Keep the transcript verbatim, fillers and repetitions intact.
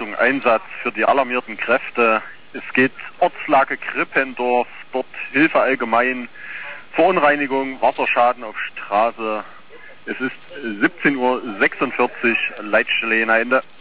Achtung, Einsatz für die alarmierten Kräfte. Es geht Ortslage Krippendorf, dort Hilfe allgemein, Verunreinigung, Wasserschaden auf Straße. Es ist siebzehn Uhr sechsundvierzig, Leitstelle Jena Ende.